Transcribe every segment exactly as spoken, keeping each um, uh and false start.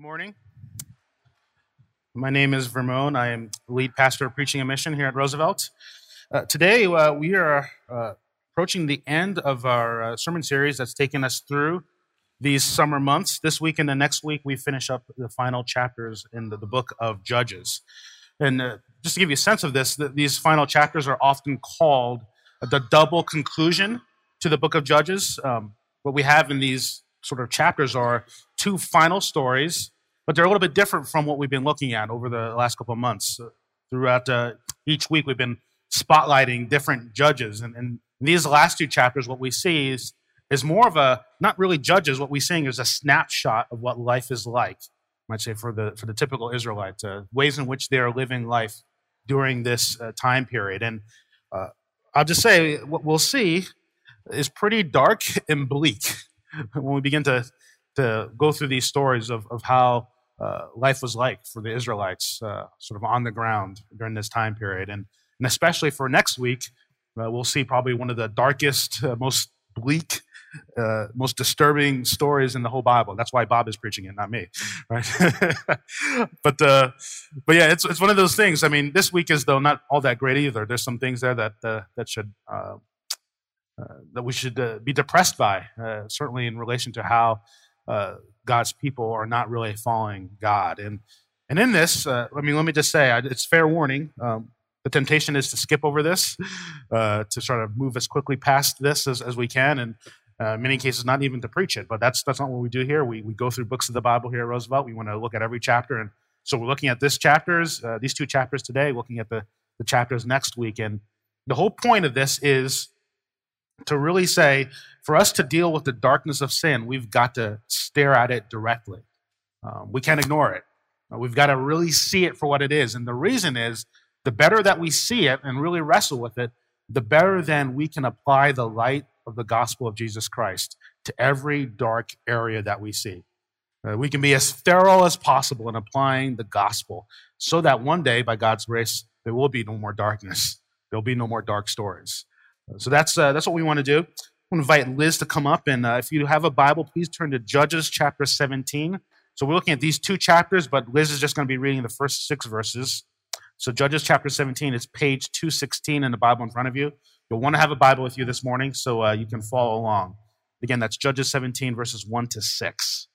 morning. My name is Vermone. I am the lead pastor of Preaching and Mission here at Roosevelt. Uh, today, uh, we are uh, approaching the end of our uh, sermon series that's taken us through these summer months. This week and the next week, we finish up the final chapters in the, the book of Judges. And uh, just to give you a sense of this, the, these final chapters are often called the double conclusion to the book of Judges. Um, what we have in these sort of chapters are two final stories, but they're a little bit different from what we've been looking at over the last couple of months. Uh, throughout uh, each week, we've been spotlighting different judges. And, and in these last two chapters, what we see is, is more of a, not really judges, what we're seeing is a snapshot of what life is like, I might say, for the for the typical Israelite, uh, ways in which they are living life during this uh, time period. And uh, I'll just say, what we'll see is pretty dark and bleak when we begin to, to go through these stories of, of how uh, life was like for the Israelites, uh, sort of on the ground during this time period. And, and especially for next week, uh, we'll see probably one of the darkest, uh, most bleak, uh, most disturbing stories in the whole Bible. That's why Bob is preaching it, not me, right? but uh, but yeah, it's it's one of those things. I mean, this week is though not all that great either. There's some things there that uh, that should uh, uh, that we should uh, be depressed by, uh, certainly in relation to how uh, God's people are not really following God. And and in this, uh, I mean, let me just say, it's fair warning. Um, the temptation is to skip over this, uh, to sort of move as quickly past this as, as we can, and uh, in many cases, not even to preach it. But that's that's not what we do here. We we go through books of the Bible here at Roosevelt. We want to look at every chapter, and so we're looking at this chapters, uh, these two chapters today, looking at the the chapters next week. And the whole point of this is to really say, for us to deal with the darkness of sin, we've got to stare at it directly. Um, we can't ignore it. Uh, we've got to really see it for what it is. And the reason is, the better that we see it and really wrestle with it, the better then we can apply the light of the gospel of Jesus Christ to every dark area that we see. Uh, we can be as thorough as possible in applying the gospel so that one day, by God's grace, there will be no more darkness. There'll be no more dark stories. So that's uh, that's what we want to do. I want to invite Liz to come up, and uh, if you have a Bible, please turn to Judges chapter seventeen. So we're looking at these two chapters, but Liz is just going to be reading the first six verses. So Judges chapter seventeen is page two sixteen in the Bible in front of you. You'll want to have a Bible with you this morning so uh, you can follow along. Again, that's Judges seventeen, verses one to six.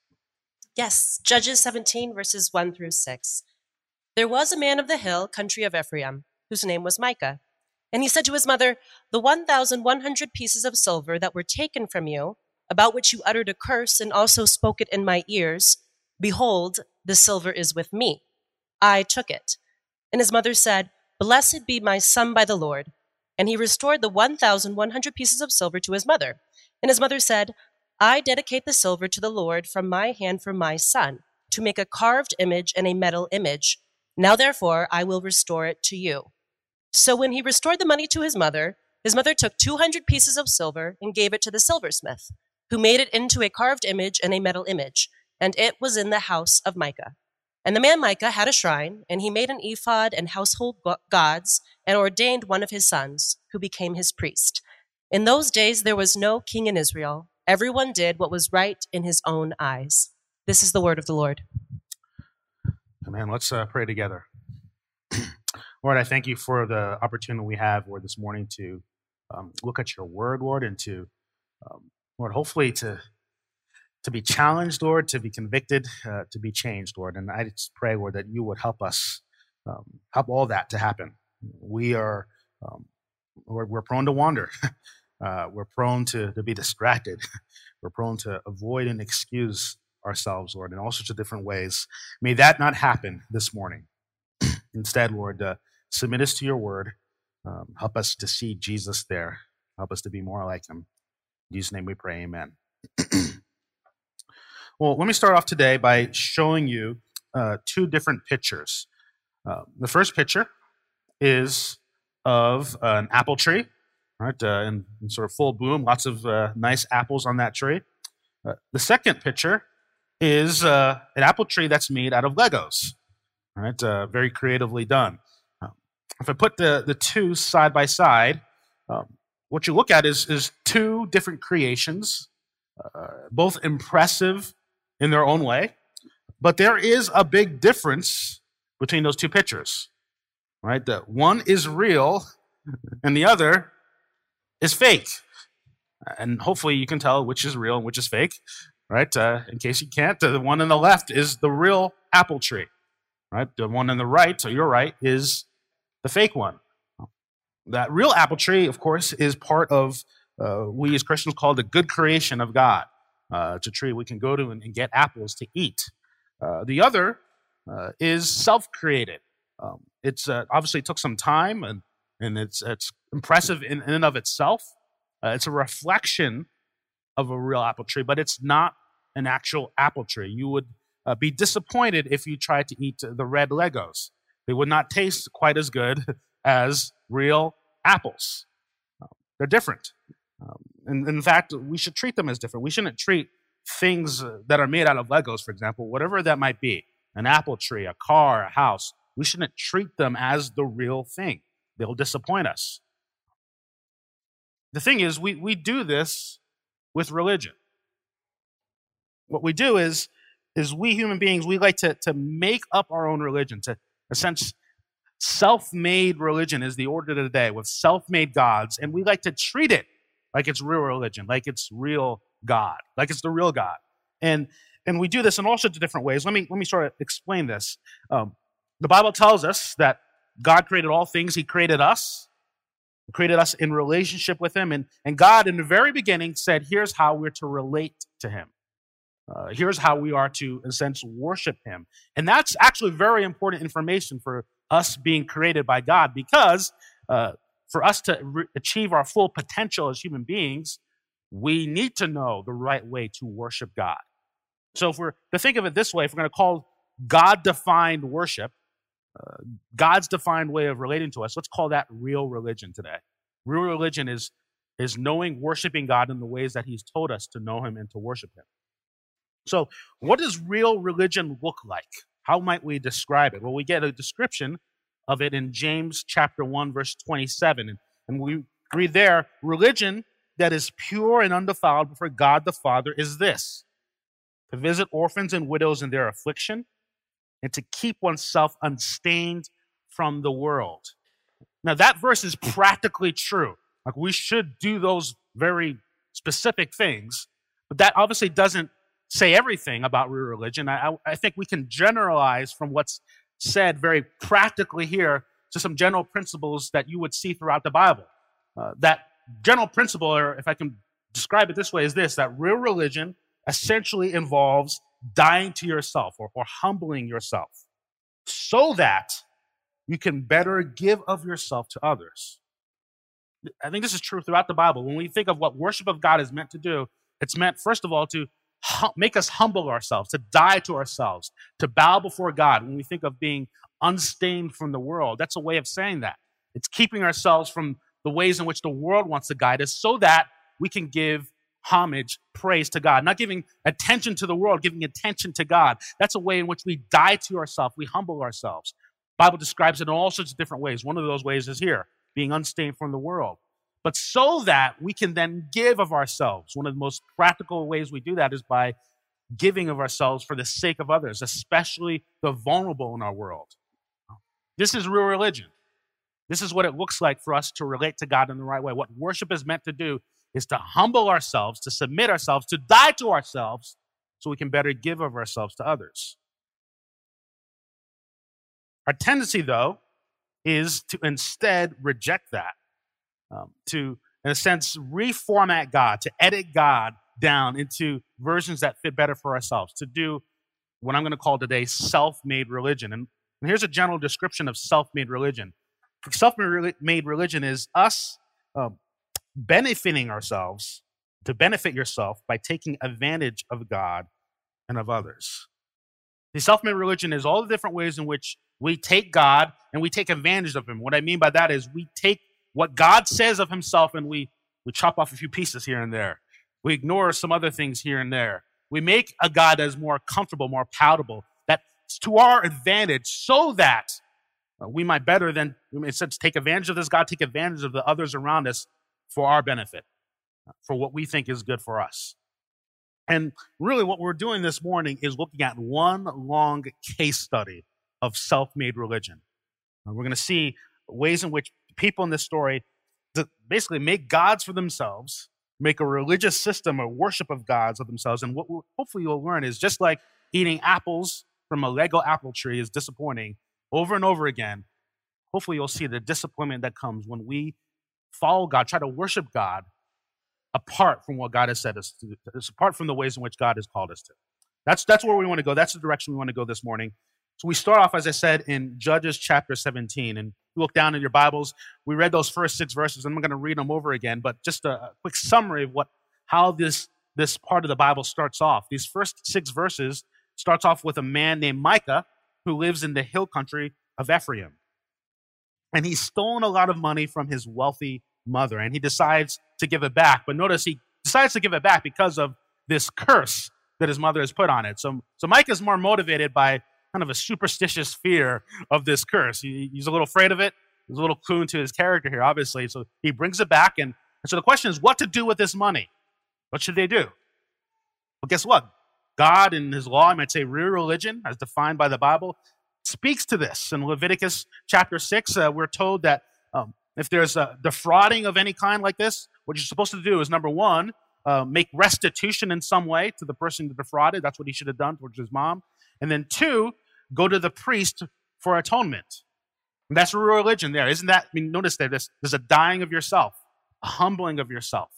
Yes, Judges seventeen, verses one through six. There was a man of the hill, country of Ephraim, whose name was Micah. And he said to his mother, "The one thousand one hundred pieces of silver that were taken from you, about which you uttered a curse and also spoke it in my ears, behold, the silver is with me. I took it." And his mother said, "Blessed be my son by the Lord." And he restored the one thousand one hundred pieces of silver to his mother. And his mother said, "I dedicate the silver to the Lord from my hand for my son, to make a carved image and a metal image. Now therefore I will restore it to you." So when he restored the money to his mother, his mother took two hundred pieces of silver and gave it to the silversmith, who made it into a carved image and a metal image, and it was in the house of Micah. And the man Micah had a shrine, and he made an ephod and household gods, and ordained one of his sons, who became his priest. In those days there was no king in Israel. Everyone did what was right in his own eyes. This is the word of the Lord. Amen. Let's uh, pray together. Lord, I thank you for the opportunity we have, Lord, this morning to um, look at your word, Lord, and to, um, Lord, hopefully to to be challenged, Lord, to be convicted, uh, to be changed, Lord. And I just pray, Lord, that you would help us, um, help all that to happen. We are, um, Lord, we're prone to wander. uh, we're prone to, to be distracted. We're prone to avoid and excuse ourselves, Lord, in all sorts of different ways. May that not happen this morning. Instead, Lord, uh, submit us to your word. Um, help us to see Jesus there. Help us to be more like him. In Jesus' name we pray, amen. Well, let me start off today by showing you uh, two different pictures. Uh, the first picture is of uh, an apple tree, right, uh, in, in sort of full bloom, lots of uh, nice apples on that tree. Uh, the second picture is uh, an apple tree that's made out of Legos, right, uh, very creatively done. Uh, if I put the, the two side by side, um, what you look at is, is two different creations, uh, both impressive in their own way, But there is a big difference between those two pictures, right? The one is real and the other is fake. And hopefully you can tell which is real and which is fake, right? Uh, in case you can't, the one on the left is the real apple tree, right? The one on the right, so your right, is the fake one. That real apple tree, of course, is part of, uh, we as Christians call the good creation of God. Uh, it's a tree we can go to and, and get apples to eat. Uh, the other uh, is self-created. Um, it's uh, obviously it took some time, and, and it's, it's impressive in, in and of itself. Uh, it's a reflection of a real apple tree, but it's not an actual apple tree. You would uh, be disappointed if you tried to eat the red Legos. They would not taste quite as good as real apples. Uh, they're different. Um, and in fact, we should treat them as different. We shouldn't treat things that are made out of Legos, for example, whatever that might be, an apple tree, a car, a house, we shouldn't treat them as the real thing. They'll disappoint us. The thing is, we, we do this with religion. What we do is, is we human beings, we like to, to make up our own religion. To, in a sense, self-made religion is the order of the day with self-made gods, and we like to treat it like it's real religion, like it's real God, like it's the real God. And and we do this in all sorts of different ways. Let me, let me sort of explain this. Um, the Bible tells us that God created all things. He created us. He created us in relationship with him. And, and God, in the very beginning, said, here's how we're to relate to him. Uh, here's how we are to, in a sense, worship him. And that's actually very important information for us being created by God, because uh, for us to re- achieve our full potential as human beings, we need to know the right way to worship God. So if we're to think of it this way, if we're going to call God-defined worship, uh, God's defined way of relating to us, let's call that real religion today. Real religion is, is knowing, worshiping God in the ways that he's told us to know him and to worship him. So what does real religion look like? How might we describe it? Well, we get a description of it in James chapter one, verse twenty-seven. And, and we read there, religion that is pure and undefiled before God the Father is this: to visit orphans and widows in their affliction, and to keep oneself unstained from the world. Now, that verse is practically true. Like, we should do those very specific things, but that obviously doesn't say everything about real religion. I, I think we can generalize from what's said very practically here to some general principles that you would see throughout the Bible. Uh, that general principle, or if I can describe it this way, is this: that real religion essentially involves dying to yourself, or, or humbling yourself, so that you can better give of yourself to others. I think this is true throughout the Bible. When we think of what worship of God is meant to do, it's meant, first of all, to hum- make us humble ourselves, to die to ourselves, to bow before God. When we think of being unstained from the world, that's a way of saying that. It's keeping ourselves from the ways in which the world wants to guide us, so that we can give homage, praise to God. Not giving attention to the world, giving attention to God. That's a way in which we die to ourselves, we humble ourselves. The Bible describes it in all sorts of different ways. One of those ways is here, being unstained from the world. But so that we can then give of ourselves. One of the most practical ways we do that is by giving of ourselves for the sake of others, especially the vulnerable in our world. This is real religion. This is what it looks like for us to relate to God in the right way. What worship is meant to do is to humble ourselves, to submit ourselves, to die to ourselves, so we can better give of ourselves to others. Our tendency, though, is to instead reject that, um, to, in a sense, reformat God, to edit God down into versions that fit better for ourselves, to do what I'm going to call today self-made religion. And, and here's a general description of self-made religion. Self-made religion is us um, benefiting ourselves, to benefit yourself by taking advantage of God and of others. The self-made religion is all the different ways in which we take God and we take advantage of him. What I mean by that is we take what God says of himself and we, we chop off a few pieces here and there. We ignore some other things here and there. We make a God that is more comfortable, more palatable, that's to our advantage, so that we might better than, instead, take advantage of this God, take advantage of the others around us for our benefit, for what we think is good for us. And really what we're doing this morning is looking at one long case study of self-made religion. And we're going to see ways in which people in this story basically make gods for themselves, make a religious system or worship of gods of themselves. And what we'll, hopefully you'll learn is just like eating apples from a Lego apple tree is disappointing over and over again, hopefully you'll see the disappointment that comes when we follow God, try to worship God apart from what God has said us to do, apart from the ways in which God has called us to. That's, that's where we want to go. That's the direction we want to go this morning. So we start off, as I said, in Judges chapter seventeen. And you look down in your Bibles, we read those first six verses. I'm not going to read them over again, but just a, a quick summary of what how this, this part of the Bible starts off. These first six verses starts off with a man named Micah who lives in the hill country of Ephraim. And he's stolen a lot of money from his wealthy mother, and he decides to give it back. But notice he decides to give it back because of this curse that his mother has put on it. So, so Micah's more motivated by kind of a superstitious fear of this curse. He, he's a little afraid of it. There's a little clue into his character here, obviously. So he brings it back. And, and so the question is, what to do with this money? What should they do? Well, guess what? God in his law, I might say real religion, as defined by the Bible, speaks to this. In Leviticus chapter six, uh, we're told that um, if there's a defrauding of any kind like this, what you're supposed to do is, number one, uh, make restitution in some way to the person who defrauded. That's what he should have done towards his mom. And then two, go to the priest for atonement. And that's real religion there. Isn't that, I mean, notice there, there's, there's a dying of yourself, a humbling of yourself.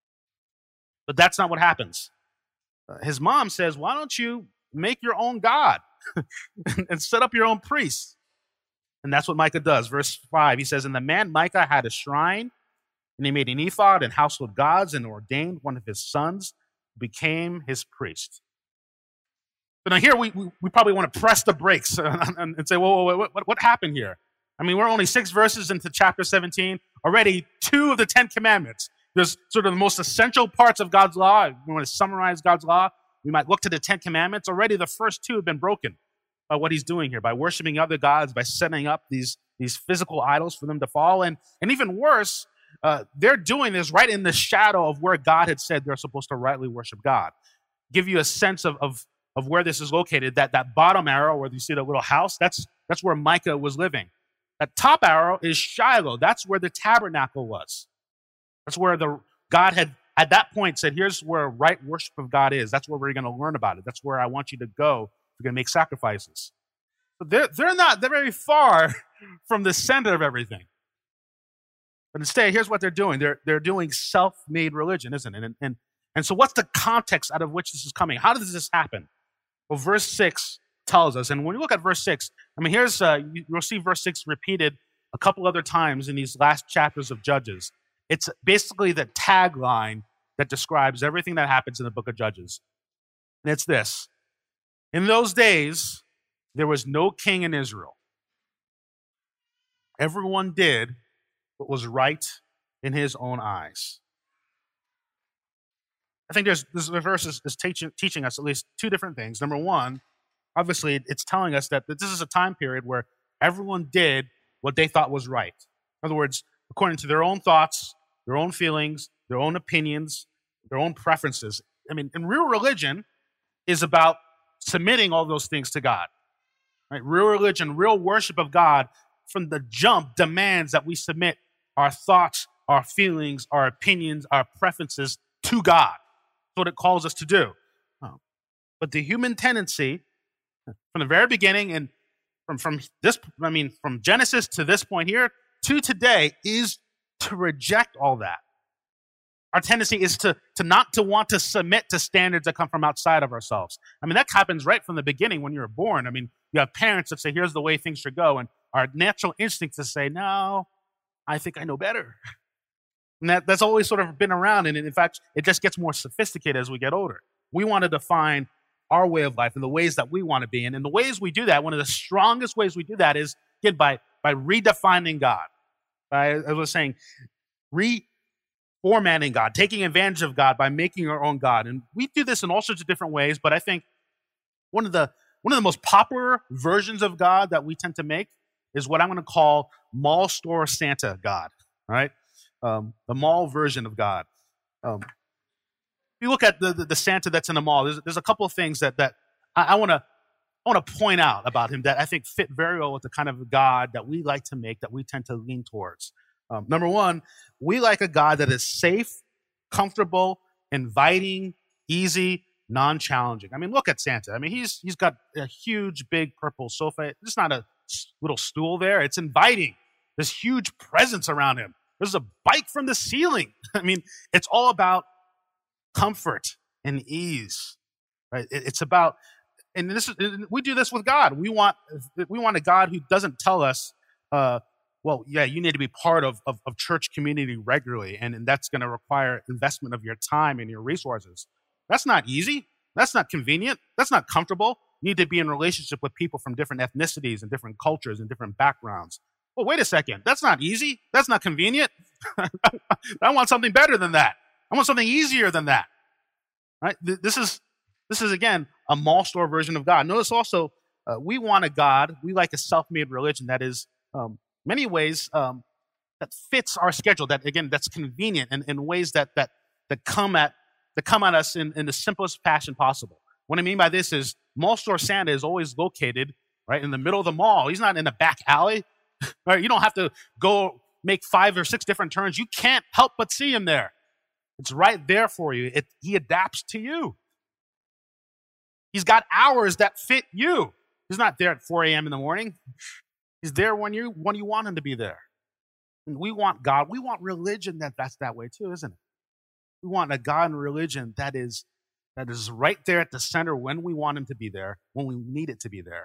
But that's not what happens. Uh, his mom says, why don't you make your own God and set up your own priests? And that's what Micah does. Verse five, he says, and the man Micah had a shrine, and he made an ephod and household gods and ordained one of his sons, who became his priest. But now here we, we, we probably want to press the brakes and, and say, whoa, whoa, whoa what, what happened here? I mean, we're only six verses into chapter seventeen. Already two of the Ten Commandments. There's sort of the most essential parts of God's law. If we want to summarize God's law, we might look to the Ten Commandments. Already the first two have been broken by what he's doing here, by worshiping other gods, by setting up these, these physical idols for them to fall. And, and even worse, uh, they're doing this right in the shadow of where God had said they're supposed to rightly worship God. Give you a sense of, of of where this is located. That, that bottom arrow where you see the little house, that's, that's where Micah was living. That top arrow is Shiloh. That's where the tabernacle was. That's where the God had, at that point, said, here's where right worship of God is. That's where we're going to learn about it. That's where I want you to go. We're going to make sacrifices. But they're, they're not, they're very far from the center of everything. But instead, here's what they're doing. They're, they're doing self-made religion, isn't it? And, and, and so what's the context out of which this is coming? How does this happen? Well, verse six tells us, and when you look at verse six, I mean, here's, uh, you'll see verse six repeated a couple other times in these last chapters of Judges. It's basically the tagline that describes everything that happens in the book of Judges. And it's this: in those days, there was no king in Israel. Everyone did what was right in his own eyes. I think there's, this verse is, is teaching, teaching us at least two different things. Number one, obviously, it's telling us that, that this is a time period where everyone did what they thought was right. In other words, according to their own thoughts, their own feelings, their own opinions, their own preferences. I mean, and real religion is about submitting all those things to God. Right? Real religion, real worship of God, from the jump demands that we submit our thoughts, our feelings, our opinions, our preferences to God. That's what it calls us to do. Oh. But the human tendency, from the very beginning, and from, from this, I mean, from Genesis to this point here, to today, is to reject all that. Our tendency is to, to not to want to submit to standards that come from outside of ourselves. I mean, that happens right from the beginning when you're born. I mean, you have parents that say, here's the way things should go. And our natural instinct is to say, no, I think I know better. And that, that's always sort of been around. And in fact, it just gets more sophisticated as we get older. We want to define our way of life and the ways that we want to be. And in the ways we do that, one of the strongest ways we do that is, again, by, by redefining God. By, as I was saying, reformatting God, taking advantage of God by making our own God. And we do this in all sorts of different ways, but I think one of the, one of the most popular versions of God that we tend to make is what I'm going to call mall store Santa God, all right? Um, the mall version of God. Um, you look at the, the, the Santa that's in the mall, there's, there's a couple of things that, that I want to I want to point out about him that I think fit very well with the kind of God that we like to make, that we tend to lean towards. Um, number one, we like a God that is safe, comfortable, inviting, easy, non-challenging. I mean, look at Santa. I mean, he's he's got a huge, big purple sofa. It's not a little stool there. It's inviting. There's huge presence around him. There's a bike from the ceiling. I mean, it's all about comfort and ease, right? It, it's about, and this is, we do this with God. We want we want a God who doesn't tell us, uh, well, yeah, you need to be part of, of, of church community regularly, and, and that's going to require investment of your time and your resources. That's not easy. That's not convenient. That's not comfortable. You need to be in relationship with people from different ethnicities and different cultures and different backgrounds. Well, wait a second. That's not easy. That's not convenient. I want something better than that. I want something easier than that. Right? This is, this is again, a mall store version of God. Notice also, uh, we want a God, we like a self-made religion that is, um, many ways, um, that fits our schedule, that, again, that's convenient in, in ways that, that, that come at, that come at us in, in the simplest fashion possible. What I mean by this is, mall store Santa is always located, right, in the middle of the mall. He's not in the back alley. Right? You don't have to go make five or six different turns. You can't help but see him there. It's right there for you. It, he adapts to you. He's got hours that fit you. He's not there at four a.m. in the morning. He's there when you when you want him to be there. And we want God. We want religion that that's that way too, isn't it? We want a God and religion that is that is right there at the center when we want him to be there, when we need it to be there.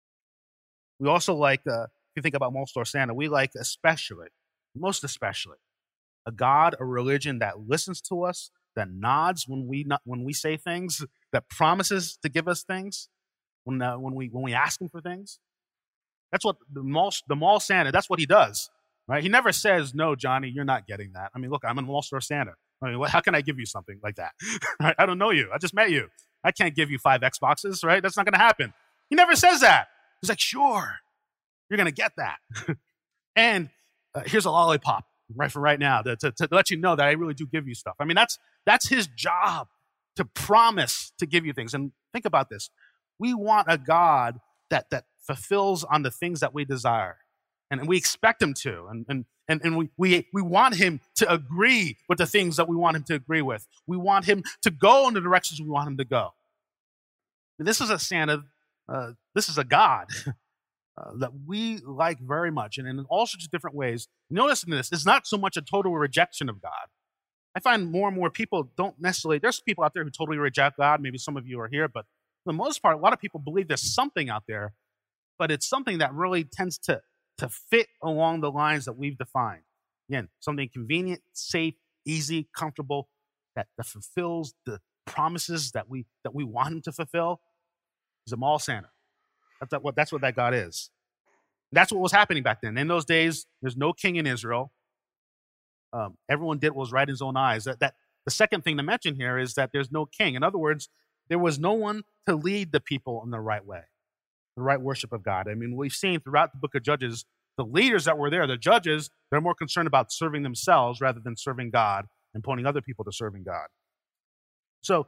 We also like, uh, if you think about mall store Santa, we like especially, most especially, a God, a religion that listens to us, that nods when we not, when we say things, that promises to give us things when uh, when we when we ask him for things. That's what the mall the mall Santa. That's what he does, right? He never says, "No, Johnny, you're not getting that." I mean, look, I'm a mall store Santa. I mean, how can I give you something like that? Right? I don't know you. I just met you. I can't give you five Xboxes, right? That's not going to happen. He never says that. He's like, "Sure, you're going to get that." And uh, here's a lollipop right for right now to, to, to let you know that I really do give you stuff. I mean, that's that's his job, to promise to give you things. And think about this. We want a God that that fulfills on the things that we desire. And, and we expect him to. And, and, and, and we, we, we want him to agree with the things that we want him to agree with. We want him to go in the directions we want him to go. And this is a Santa, uh, this is a God uh, that we like very much. And in all sorts of different ways. Notice in this, it's not so much a total rejection of God. I find more and more people don't necessarily, there's people out there who totally reject God. Maybe some of you are here, but for the most part, a lot of people believe there's something out there, but it's something that really tends to, to fit along the lines that we've defined. Again, something convenient, safe, easy, comfortable, that, that fulfills the promises that we that we want him to fulfill. He's a mall Santa. That's that, what, that's what that God is. That's what was happening back then. In those days, there's no king in Israel. Um, everyone did what was right in his own eyes. That, that the second thing to mention here is that there's no king. In other words, there was no one to lead the people in the right way, the right worship of God. I mean, we've seen throughout the book of Judges, the leaders that were there, the judges, they're more concerned about serving themselves rather than serving God and pointing other people to serving God. So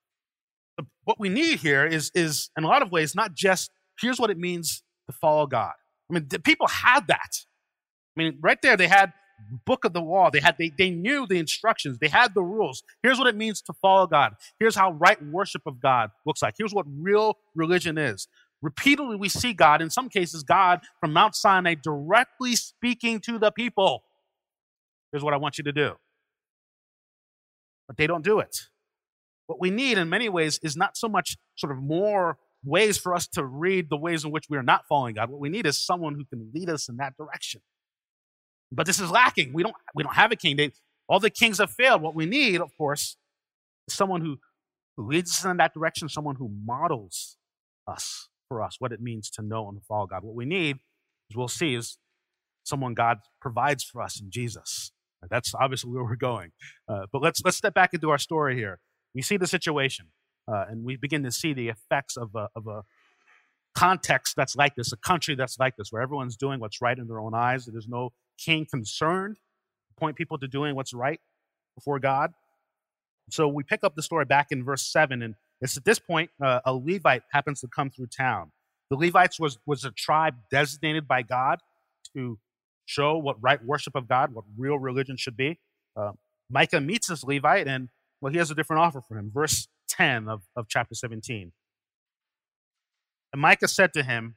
what we need here is, is in a lot of ways, not just, here's what it means to follow God. I mean, the people had that. I mean, right there, they had book of the law. They had, they, they knew the instructions. They had the rules. Here's what it means to follow God. Here's how right worship of God looks like. Here's what real religion is. Repeatedly, we see God, in some cases, God from Mount Sinai directly speaking to the people. Here's what I want you to do. But they don't do it. What we need in many ways is not so much sort of more ways for us to read the ways in which we are not following God. What we need is someone who can lead us in that direction. But this is lacking. We don't, we don't have a king. They, all the kings have failed. What we need, of course, is someone who, who leads us in that direction, someone who models us for us, what it means to know and follow God. What we need, as we'll see, is someone God provides for us in Jesus. That's obviously where we're going. Uh, but let's let's step back into our story here. We see the situation, uh, and we begin to see the effects of a, of a context that's like this, a country that's like this, where everyone's doing what's right in their own eyes. There's no king concerned to point people to doing what's right before God. So we pick up the story back in verse seven, and it's at this point uh, a Levite happens to come through town. The Levites was, was a tribe designated by God to show what right worship of God, what real religion should be. Uh, Micah meets this Levite, and well, he has a different offer for him. Verse ten of, of chapter seventeen. And Micah said to him,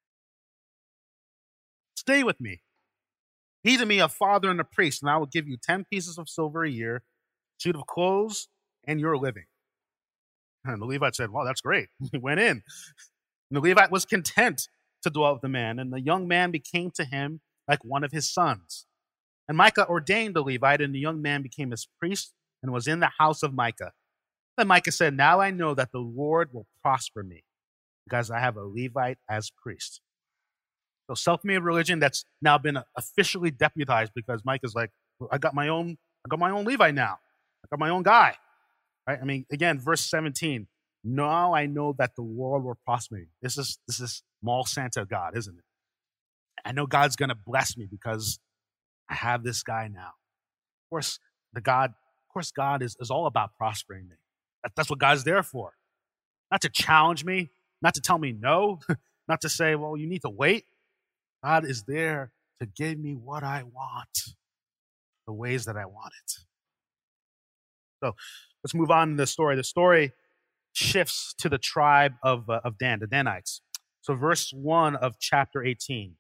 "Stay with me. Be to me a father and a priest, and I will give you ten pieces of silver a year, suit of clothes, and your living." And the Levite said, "Well, that's great." He went in. And the Levite was content to dwell with the man, and the young man became to him like one of his sons. And Micah ordained the Levite, and the young man became his priest and was in the house of Micah. Then Micah said, "Now I know that the Lord will prosper me, because I have a Levite as priest." So self-made religion that's now been officially deputized, because Micah's like, I got my own, I got my own Levite now. I got my own guy. Right? I mean, again, verse seventeen. Now I know that the Lord will prosper me. This is this is small Santa God, isn't it? I know God's gonna bless me because I have this guy now. Of course, the God, of course, God is, is all about prospering me. That, that's what God's there for. Not to challenge me, not to tell me no, not to say, well, you need to wait. God is there to give me what I want, the ways that I want it. So let's move on to the story. The story shifts to the tribe of, uh, of Dan, the Danites. So verse one of chapter eighteen.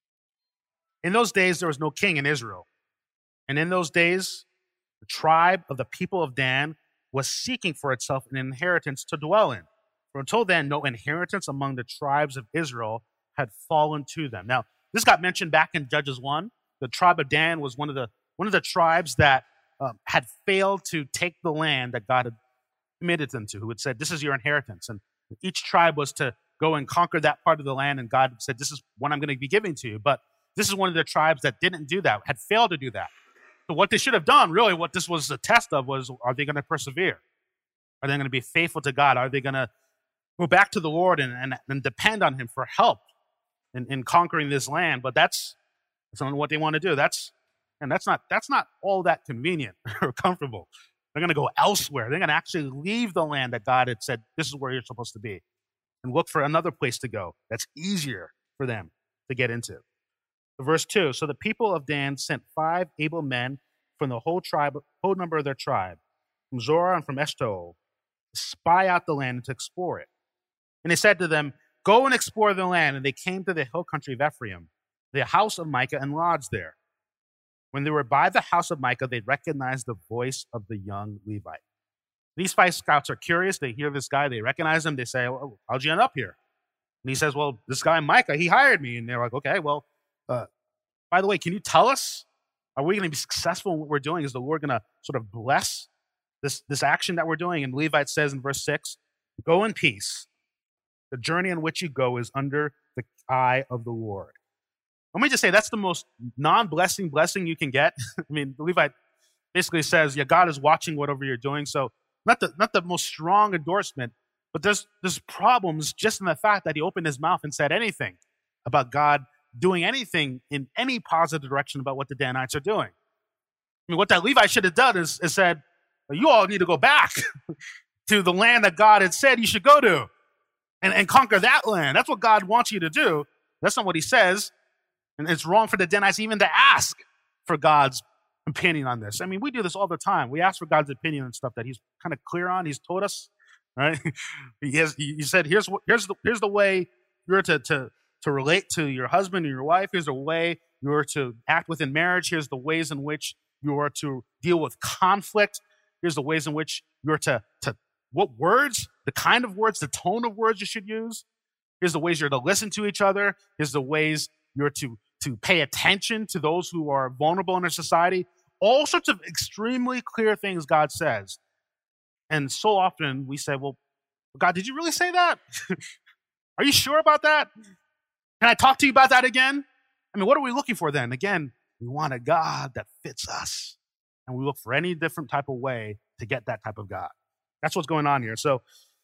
In those days, there was no king in Israel. And in those days, the tribe of the people of Dan was seeking for itself an inheritance to dwell in. For until then, no inheritance among the tribes of Israel had fallen to them. Now, this got mentioned back in Judges one. The tribe of Dan was one of the, one of the tribes that um, had failed to take the land that God had committed them to, who had said, this is your inheritance. And each tribe was to go and conquer that part of the land, and God said, this is what I'm going to be giving to you. But this is one of the tribes that didn't do that, had failed to do that. So what they should have done, really, what this was a test of was, are they going to persevere? Are they going to be faithful to God? Are they going to go back to the Lord and, and, and depend on him for help in, in conquering this land? But that's, that's not what they want to do. That's, and that's not, that's not all that convenient or comfortable. They're going to go elsewhere. They're going to actually leave the land that God had said, this is where you're supposed to be, and look for another place to go that's easier for them to get into. Verse two, so the people of Dan sent five able men from the whole tribe, whole number of their tribe, from Zorah and from Eshtaol, to spy out the land and to explore it. And they said to them, go and explore the land. And they came to the hill country of Ephraim, the house of Micah, and lodged there. When they were by the house of Micah, they recognized the voice of the young Levite. These five scouts are curious. They hear this guy. They recognize him. They say, oh, how'd you end up here? And he says, well, this guy Micah, he hired me. And they're like, okay, well, uh, by the way, can you tell us, are we going to be successful in what we're doing? Is the Lord going to sort of bless this, this action that we're doing? And Levite says in verse six, go in peace. The journey on which you go is under the eye of the Lord. Let me just say, that's the most non-blessing blessing you can get. I mean, the Levite basically says, yeah, God is watching whatever you're doing. So not the, not the most strong endorsement, but there's, there's problems just in the fact that he opened his mouth and said anything about God doing anything in any positive direction about what the Danites are doing. I mean, what that Levite should have done is, is said, well, you all need to go back to the land that God had said you should go to and, and conquer that land. That's what God wants you to do. That's not what he says. And it's wrong for the Danites even to ask for God's opinion on this. I mean, we do this all the time. We ask for God's opinion on stuff that he's kind of clear on. He's told us, right? he, has, he said, here's, here's, the, here's the way you're to, to, to relate to your husband or your wife. Here's the way you're to act within marriage. Here's the ways in which you are to deal with conflict. Here's the ways in which you're to, to what words, the kind of words, the tone of words you should use. Here's the ways you're to listen to each other. Here's the ways you're to, to pay attention to those who are vulnerable in our society. All sorts of extremely clear things God says. And so often we say, well, God, did you really say that? Are you sure about that? Can I talk to you about that again? I mean, what are we looking for then? Again, we want a God that fits us. And we look for any different type of way to get that type of God. That's what's going on here. So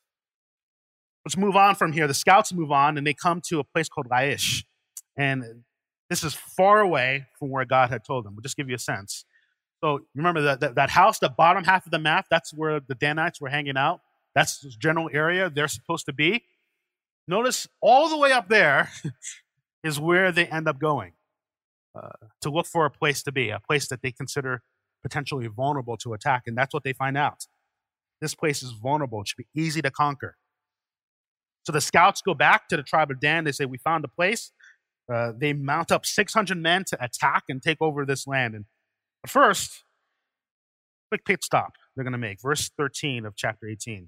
let's move on from here. The scouts move on, and they come to a place called Laish. And this is far away from where God had told them. We'll just give you a sense. So remember that, that that house, the bottom half of the map, that's where the Danites were hanging out. That's the general area they're supposed to be. Notice all the way up there is where they end up going uh, to look for a place to be, a place that they consider potentially vulnerable to attack. And that's what they find out. This place is vulnerable. It should be easy to conquer. So the scouts go back to the tribe of Dan. They say, we found a place. Uh, they mount up six hundred men to attack and take over this land. And first, quick pit stop they're going to make. Verse thirteen of chapter eighteen.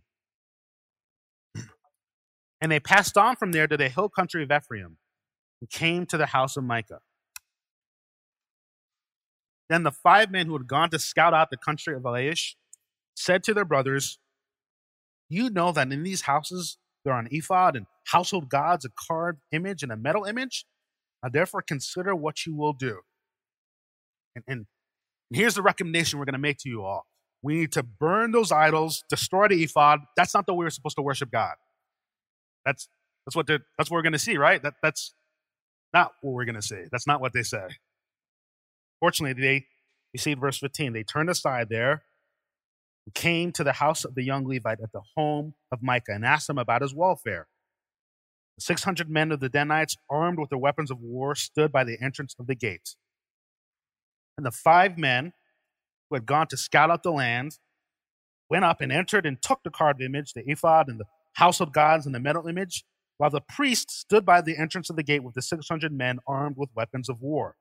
And they passed on from there to the hill country of Ephraim and came to the house of Micah. Then the five men who had gone to scout out the country of Laish said to their brothers, you know that in these houses there are an ephod and household gods, a carved image and a metal image. Now therefore consider what you will do. And, and here's the recommendation we're going to make to you all. We need to burn those idols, destroy the ephod. That's not the way we're supposed to worship God. That's that's what that's what we're going to see, right? That that's not what we're going to see. That's not what they say. Fortunately, they you see in verse fifteen, they turned aside there and came to the house of the young Levite at the home of Micah and asked him about his welfare. The six hundred men of the Danites, armed with their weapons of war, stood by the entrance of the gate. And the five men who had gone to scout out the land went up and entered and took the carved image, the ephod, and the household gods and the metal image, while the priest stood by the entrance of the gate with the six hundred men armed with weapons of war.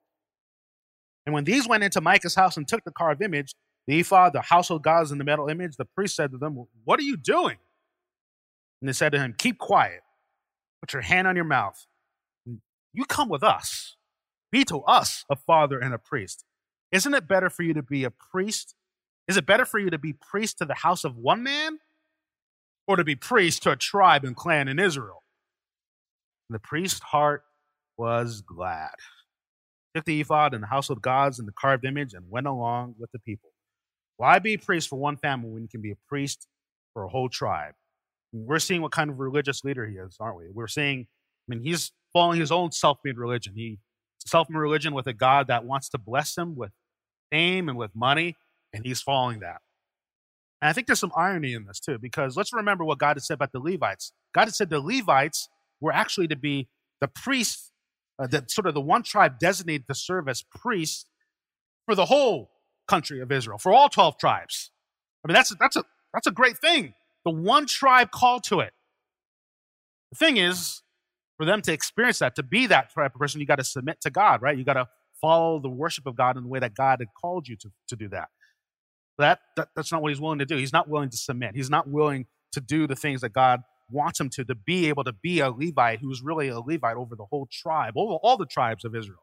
And when these went into Micah's house and took the carved image, the ephod, the household gods, and the metal image, the priest said to them, what are you doing? And they said to him, keep quiet. Put your hand on your mouth. You come with us. Be to us a father and a priest. Isn't it better for you to be a priest? Is it better for you to be priest to the house of one man or to be priest to a tribe and clan in Israel? And the priest's heart was glad. Took the ephod and the household gods and the carved image and went along with the people. Why be a priest for one family when you can be a priest for a whole tribe? We're seeing what kind of religious leader he is, aren't we? We're seeing, I mean, he's following his own self-made religion. He self-made religion with a God that wants to bless him with fame and with money, and he's following that. And I think there's some irony in this too, because let's remember what God had said about the Levites. God had said the Levites were actually to be the priests, uh, that sort of the one tribe designated to serve as priests for the whole country of Israel, for all twelve tribes. I mean, that's that's a that's a great thing. The one tribe called to it. The thing is, for them to experience that, to be that type of person, you got to submit to God, right? You got to follow the worship of God in the way that God had called you to, to do that. That, that. That's not what he's willing to do. He's not willing to submit. He's not willing to do the things that God wants him to, to be able to be a Levite who's really a Levite over the whole tribe, over all the tribes of Israel.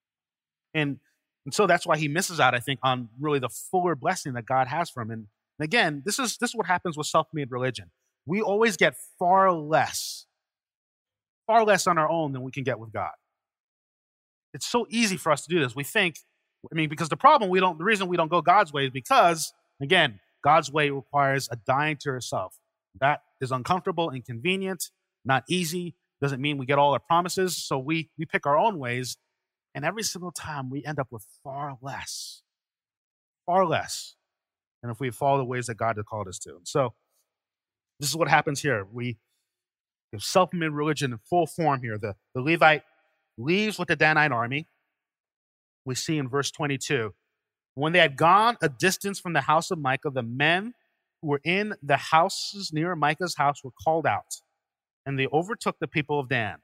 And, and so that's why he misses out, I think, on really the fuller blessing that God has for him. And, and again, this is, this is what happens with self-made religion. We always get far less, far less on our own than we can get with God. It's so easy for us to do this. We think, I mean, because the problem we don't, the reason we don't go God's way is because, again, God's way requires a dying to yourself. That is uncomfortable, inconvenient, not easy. Doesn't mean we get all our promises. So we we pick our own ways, and every single time we end up with far less, far less than if we follow the ways that God had called us to. So this is what happens here. We have self-made religion in full form here. The, the Levite leaves with the Danite army. We see in verse twenty-two, when they had gone a distance from the house of Micah, the men who were in the houses near Micah's house were called out, and they overtook the people of Dan.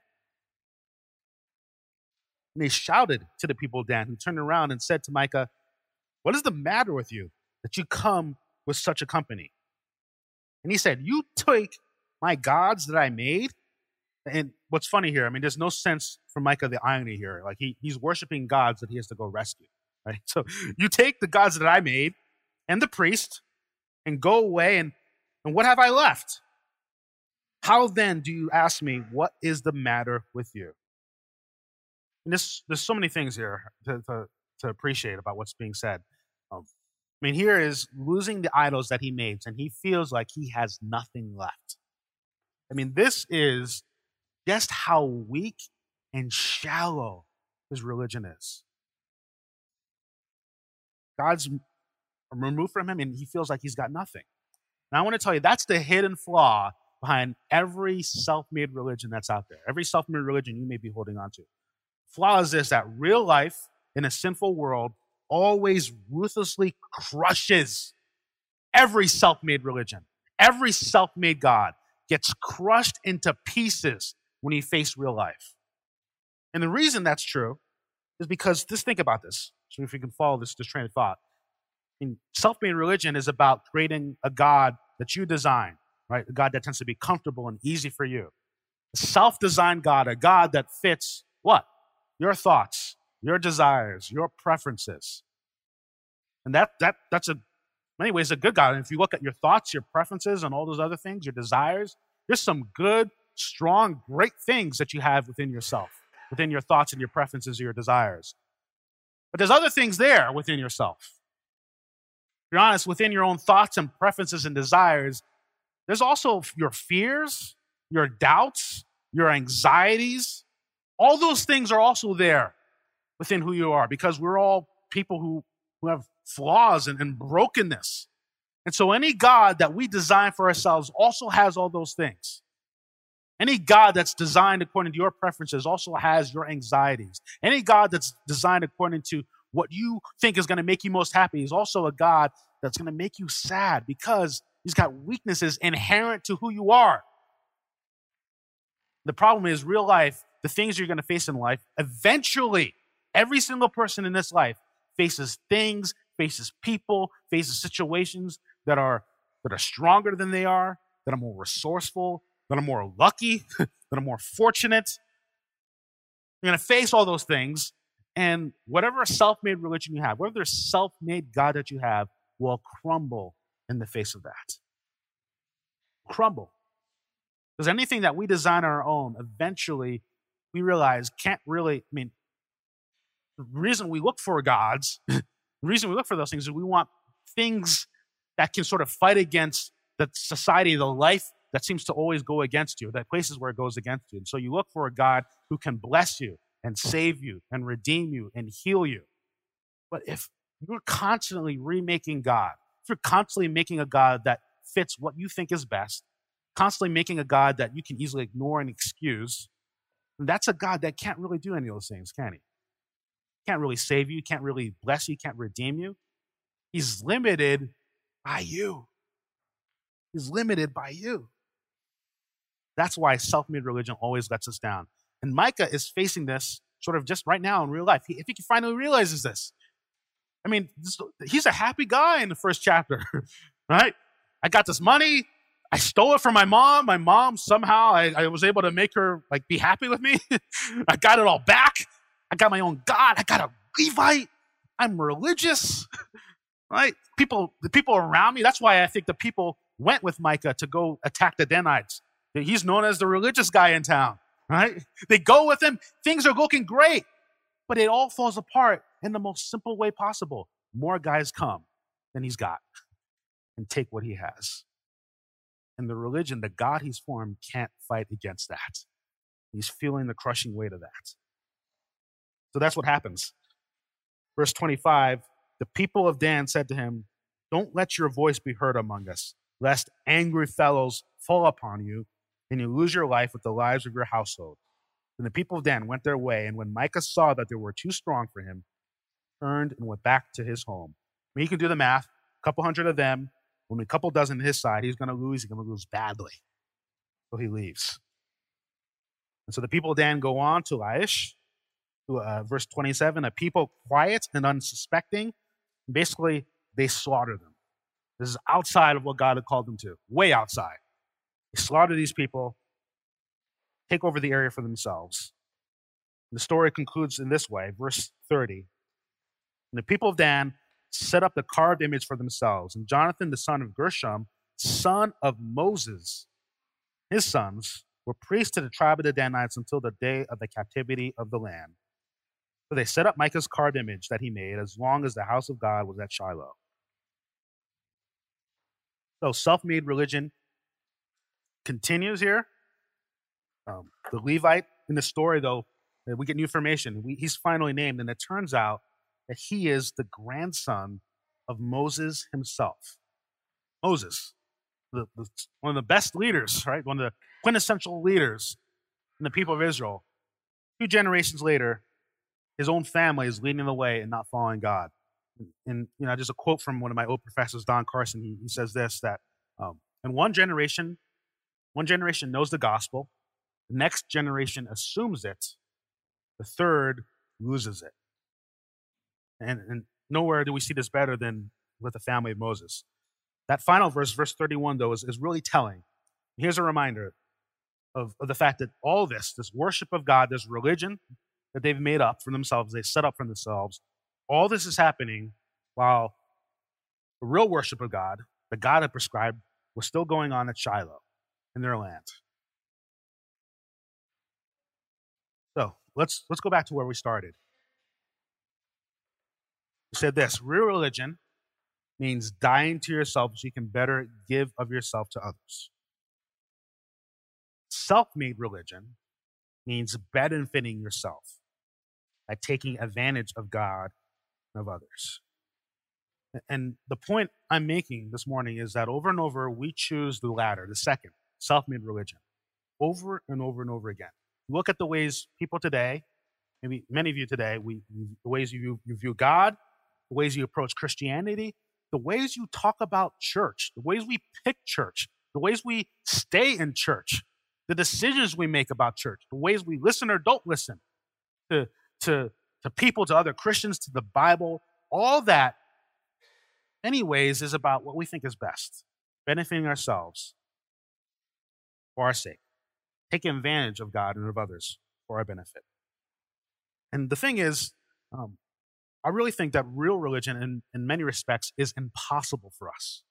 And they shouted to the people of Dan, who turned around and said to Micah, what is the matter with you that you come with such a company? And he said, you take my gods that I made. And what's funny here, I mean, there's no sense for Micah, the irony here. Like he, he's worshiping gods that he has to go rescue, right? So you take the gods that I made and the priest and go away, and, and what have I left? How then do you ask me, what is the matter with you? And this, there's so many things here to, to, to appreciate about what's being said. Um, I mean, here is losing the idols that he made, and he feels like he has nothing left. I mean, this is just how weak and shallow his religion is. God's removed from him, and he feels like he's got nothing. And I want to tell you, that's the hidden flaw behind every self-made religion that's out there. Every self-made religion you may be holding on to. Flaw is this, that real life in a sinful world always ruthlessly crushes every self-made religion. Every self-made God gets crushed into pieces when you face real life. And the reason that's true is because, just think about this, so if you can follow this, this train of thought. I mean, self-made religion is about creating a God that you design, right? A God that tends to be comfortable and easy for you. A self-designed God, a God that fits what? Your thoughts, your desires, your preferences. And that that that's a, in many ways, a good God. And if you look at your thoughts, your preferences, and all those other things, your desires, there's some good, strong, great things that you have within yourself, within your thoughts and your preferences or your desires. But there's other things there within yourself. If you're honest, within your own thoughts and preferences and desires, there's also your fears, your doubts, your anxieties. All those things are also there within who you are, because we're all people who, who have flaws and, and brokenness. And so any God that we design for ourselves also has all those things. Any God that's designed according to your preferences also has your anxieties. Any God that's designed according to what you think is going to make you most happy is also a God that's going to make you sad, because he's got weaknesses inherent to who you are. The problem is, real life, the things you're going to face in life, eventually, every single person in this life faces things, faces people, faces situations that are, that are stronger than they are, that are more resourceful, that are more lucky, that are more fortunate. You're going to face all those things, and whatever self-made religion you have, whatever self-made God that you have, will crumble in the face of that. Crumble. Because anything that we design on our own, eventually we realize can't really, I mean, the reason we look for gods, the reason we look for those things is we want things that can sort of fight against the society, the life that seems to always go against you, that places where it goes against you. And so you look for a God who can bless you and save you and redeem you and heal you. But if you're constantly remaking God, if you're constantly making a God that fits what you think is best, constantly making a God that you can easily ignore and excuse, that's a God that can't really do any of those things, can he? Can't really save you, can't really bless you, can't redeem you. He's limited by you. He's limited by you. That's why self-made religion always lets us down. And Micah is facing this sort of just right now in real life. He, I think he finally realizes this. I mean, this, he's a happy guy in the first chapter, right? I got this money. I stole it from my mom. My mom, somehow, I, I was able to make her like be happy with me. I got it all back. I got my own God. I got a Levite. I'm religious, right? People, the people around me, that's why I think the people went with Micah to go attack the Danites. He's known as the religious guy in town, right? They go with him. Things are looking great, but it all falls apart in the most simple way possible. More guys come than he's got and take what he has. And the religion, the God he's formed, can't fight against that. He's feeling the crushing weight of that. So that's what happens. Verse twenty-five, the people of Dan said to him, "Don't let your voice be heard among us, lest angry fellows fall upon you, and you lose your life with the lives of your household." And the people of Dan went their way, and when Micah saw that they were too strong for him, turned and went back to his home. I mean, you can do the math. A couple hundred of them, only a couple dozen his side, he's going to lose. He's going to lose badly. So he leaves. And so the people of Dan go on to Laish, to uh, verse twenty-seven, a people quiet and unsuspecting. Basically, they slaughter them. This is outside of what God had called them to, way outside. They slaughter these people, take over the area for themselves. The story concludes in this way, verse thirty. And the people of Dan set up the carved image for themselves. And Jonathan, the son of Gershom, son of Moses, his sons, were priests to the tribe of the Danites until the day of the captivity of the land. So they set up Micah's carved image that he made as long as the house of God was at Shiloh. So self-made religion continues here. Um, the Levite in the story, though, we get new information. We, he's finally named, and it turns out that he is the grandson of Moses himself. Moses, the, the, one of the best leaders, right? One of the quintessential leaders in the people of Israel. Two generations later, his own family is leading the way and not following God. And, you know, there's a quote from one of my old professors, Don Carson. He, he says this, that um, in one generation, one generation knows the gospel, the next generation assumes it, the third loses it. And, and nowhere do we see this better than with the family of Moses. That final verse, verse thirty-one, though, is, is really telling. Here's a reminder of, of the fact that all this, this worship of God, this religion that they've made up for themselves, they set up for themselves, all this is happening while the real worship of God, that God had prescribed, was still going on at Shiloh in their land. So let's let's go back to where we started. We said this: real religion means dying to yourself so you can better give of yourself to others. Self-made religion means benefiting yourself by taking advantage of God and of others. And the point I'm making this morning is that over and over, we choose the latter, the second, self-made religion, over and over and over again. Look at the ways people today, maybe many of you today, we, the ways you, you view God, the ways you approach Christianity, the ways you talk about church, the ways we pick church, the ways we stay in church, the decisions we make about church, the ways we listen or don't listen to, to, to people, to other Christians, to the Bible, all that, anyways, is about what we think is best, benefiting ourselves for our sake, taking advantage of God and of others for our benefit. And the thing is, um, I really think that real religion, in, in many respects, is impossible for us.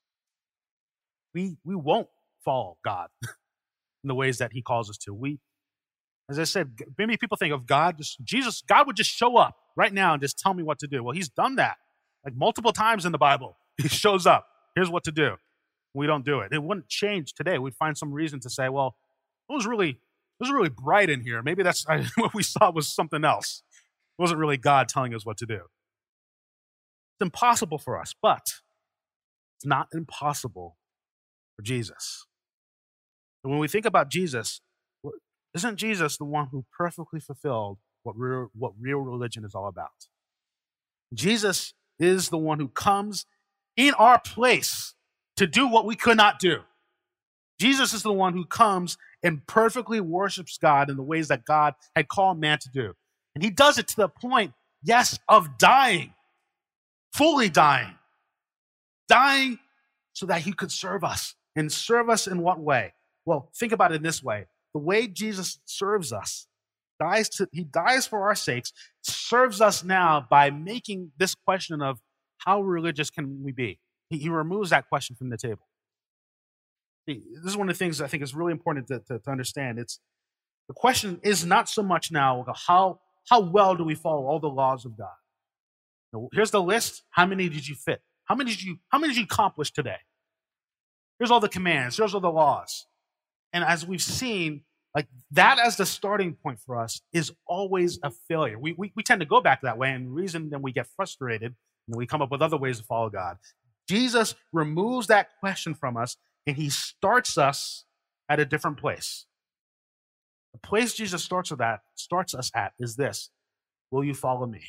We we won't follow God in the ways that He calls us to. We, as I said, many people think of God, just Jesus, God would just show up right now and just tell me what to do. Well, He's done that like multiple times in the Bible. He shows up. Here's what to do. We don't do it. It wouldn't change today. We'd find some reason to say, well, it was really, it was really bright in here. Maybe that's I, what we saw was something else. It wasn't really God telling us what to do. It's impossible for us, but it's not impossible for Jesus. And when we think about Jesus, isn't Jesus the one who perfectly fulfilled what real, what real religion is all about? Jesus is the one who comes in our place to do what we could not do. Jesus is the one who comes and perfectly worships God in the ways that God had called man to do. And He does it to the point, yes, of dying, fully dying, dying so that He could serve us. And serve us in what way? Well, think about it in this way. The way Jesus serves us, dies to, He dies for our sakes, serves us now by making this question of how religious can we be? He, he removes that question from the table. See, this is one of the things I think is really important to, to, to understand. It's the question is not so much now how, how well do we follow all the laws of God? Now, here's the list. How many did you fit? How many did you, how many did you accomplish today? Here's all the commands. Here's all the laws. And as we've seen, like that as the starting point for us is always a failure. We, we, we tend to go back that way, and the reason then we get frustrated and we come up with other ways to follow God. Jesus removes that question from us, and He starts us at a different place. The place Jesus starts with at, starts us at is this: will you follow me?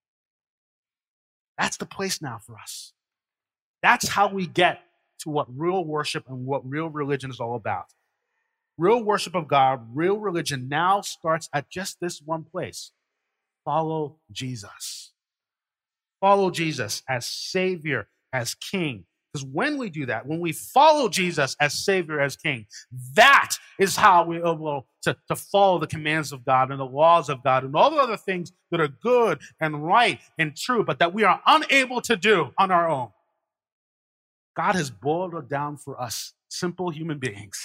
That's the place now for us. That's how we get to what real worship and what real religion is all about. Real worship of God, real religion now starts at just this one place. Follow Jesus. Follow Jesus as Savior, as King. Because when we do that, when we follow Jesus as Savior, as King, that is how we are able to, to follow the commands of God and the laws of God and all the other things that are good and right and true, but that we are unable to do on our own. God has boiled it down for us, simple human beings.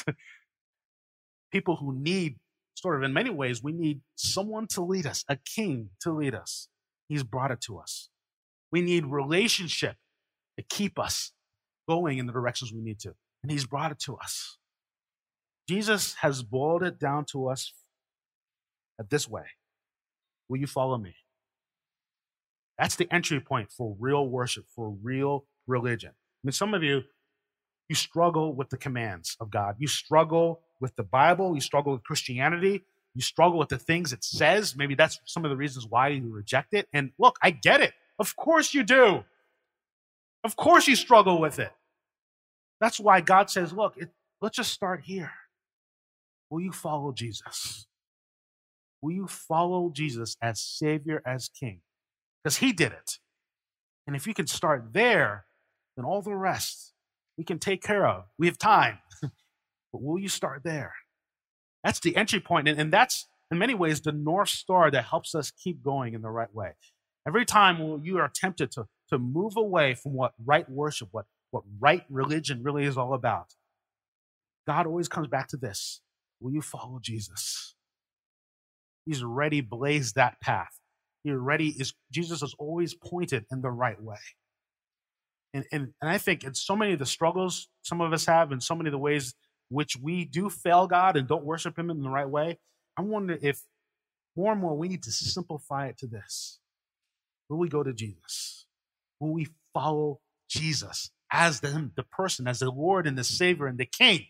People who need, sort of in many ways, we need someone to lead us, a king to lead us. He's brought it to us. We need relationship to keep us going in the directions we need to. And He's brought it to us. Jesus has boiled it down to us at this way. Will you follow me? That's the entry point for real worship, for real religion. I mean, some of you, you struggle with the commands of God. You struggle with the Bible. You struggle with Christianity. You struggle with the things it says. Maybe that's some of the reasons why you reject it. And look, I get it. Of course you do. Of course you struggle with it. That's why God says, look, it, let's just start here. Will you follow Jesus? Will you follow Jesus as Savior, as King? Because he did it. And if you can start there, then all the rest we can take care of. We have time. But will you start there? That's the entry point. And, and that's, in many ways, the North Star that helps us keep going in the right way. Every time you are tempted to, to move away from what right worship, what, what right religion really is all about, God always comes back to this. Will you follow Jesus? He's already blazed that path. He already is, Jesus is always pointed in the right way. And, and, and I think in so many of the struggles some of us have, and so many of the ways which we do fail God and don't worship him in the right way, I wonder if more and more we need to simplify it to this. Will we go to Jesus? Will we follow Jesus as the, the person, as the Lord and the Savior and the King?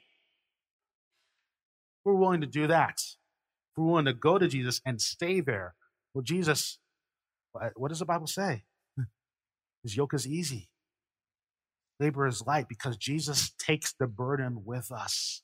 We're willing to do that. We're willing to go to Jesus and stay there. Well, Jesus, what does the Bible say? His yoke is easy. Labor is light, because Jesus takes the burden with us.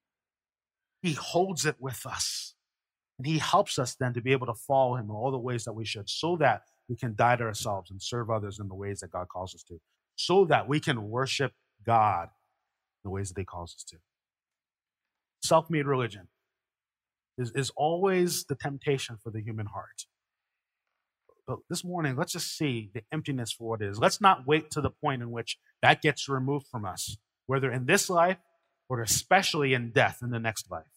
He holds it with us. And he helps us then to be able to follow him in all the ways that we should, so that we can die to ourselves and serve others in the ways that God calls us to, so that we can worship God in the ways that he calls us to. Self-made religion is, is always the temptation for the human heart. But this morning, let's just see the emptiness for what it is. Let's not wait to the point in which that gets removed from us, whether in this life or especially in death in the next life.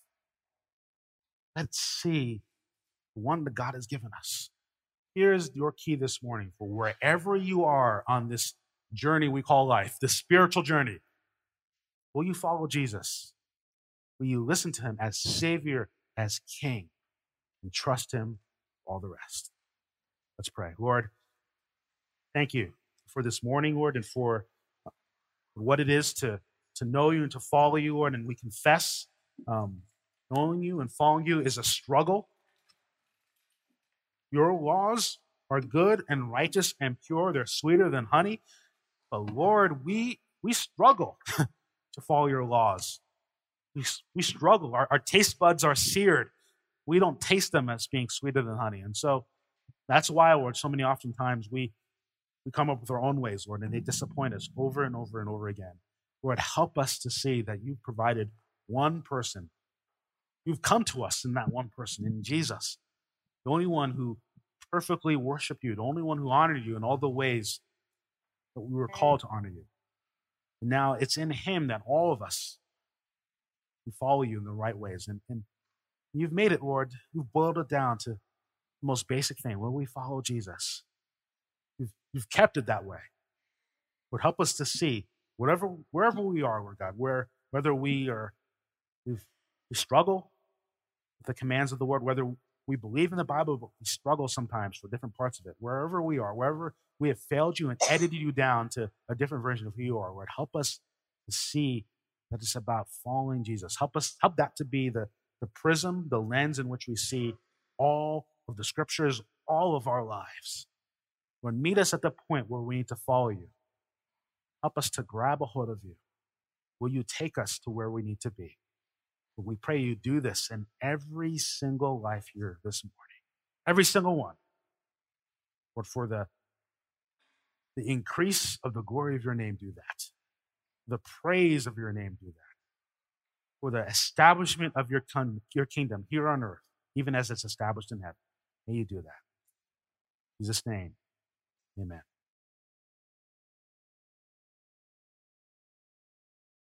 Let's see the one that God has given us. Here's your key this morning for wherever you are on this journey we call life, this spiritual journey. Will you follow Jesus? Will you listen to him as Savior, as King, and trust him all the rest? Let's pray. Lord, thank you for this morning, Lord, and for what it is to, to know you and to follow you, Lord. And we confess um, knowing you and following you is a struggle. Your laws are good and righteous and pure. They're sweeter than honey. But Lord, we we struggle to follow your laws. We, we struggle. Our, our taste buds are seared. We don't taste them as being sweeter than honey. And so that's why, Lord, so many oftentimes we, we come up with our own ways, Lord, and they disappoint us over and over and over again. Lord, help us to see that you've provided one person. You've come to us in that one person, in Jesus, the only one who perfectly worshiped you, the only one who honored you in all the ways that we were called to honor you. And now it's in him that all of us can follow you in the right ways. And, and you've made it, Lord. You've boiled it down to the most basic thing. Will we follow Jesus? You've, you've kept it that way. Lord, help us to see whatever, wherever we are, Lord God, where, whether we are, we've, we struggle with the commands of the word, whether we believe in the Bible, but we struggle sometimes for different parts of it. Wherever we are, wherever we have failed you and edited you down to a different version of who you are, Lord, help us to see that it's about following Jesus. Help us, help that to be the, the prism, the lens in which we see all of the scriptures, all of our lives. Lord, meet us at the point where we need to follow you. Help us to grab a hold of you. Will you take us to where we need to be? But we pray you do this in every single life here this morning. Every single one. Lord, for the, the increase of the glory of your name, do that. The praise of your name, do that. For the establishment of your, con- your kingdom here on earth, even as it's established in heaven. May you do that. In Jesus' name, amen.